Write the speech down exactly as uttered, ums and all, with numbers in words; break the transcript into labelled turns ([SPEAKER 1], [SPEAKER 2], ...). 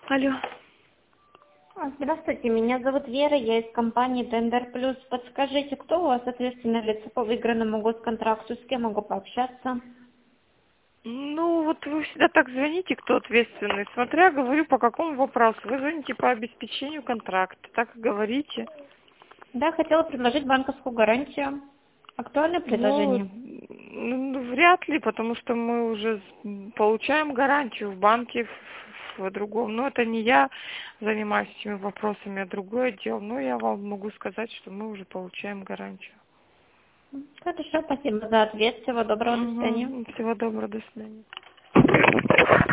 [SPEAKER 1] Алло.
[SPEAKER 2] А, Здравствуйте, меня зовут Вера, я из компании Тендер Плюс. Подскажите, кто у вас ответственное лицо по выигранному госконтракту, с кем могу пообщаться?
[SPEAKER 1] Ну, вот вы всегда так звоните, кто ответственный. Смотря, говорю, по какому вопросу. Вы звоните по обеспечению контракта, так и говорите.
[SPEAKER 2] Да, хотела предложить банковскую гарантию. Актуальное
[SPEAKER 1] Ну,
[SPEAKER 2] предложение?
[SPEAKER 1] ну, вряд ли, потому что мы уже с- получаем гарантию в банке, в, в другом. Но это не я занимаюсь этими вопросами, а другое дело. Но я вам могу сказать, что мы уже получаем гарантию.
[SPEAKER 2] Хорошо, спасибо за ответ. Всего доброго, до свидания.
[SPEAKER 1] Угу. Всего доброго, до свидания.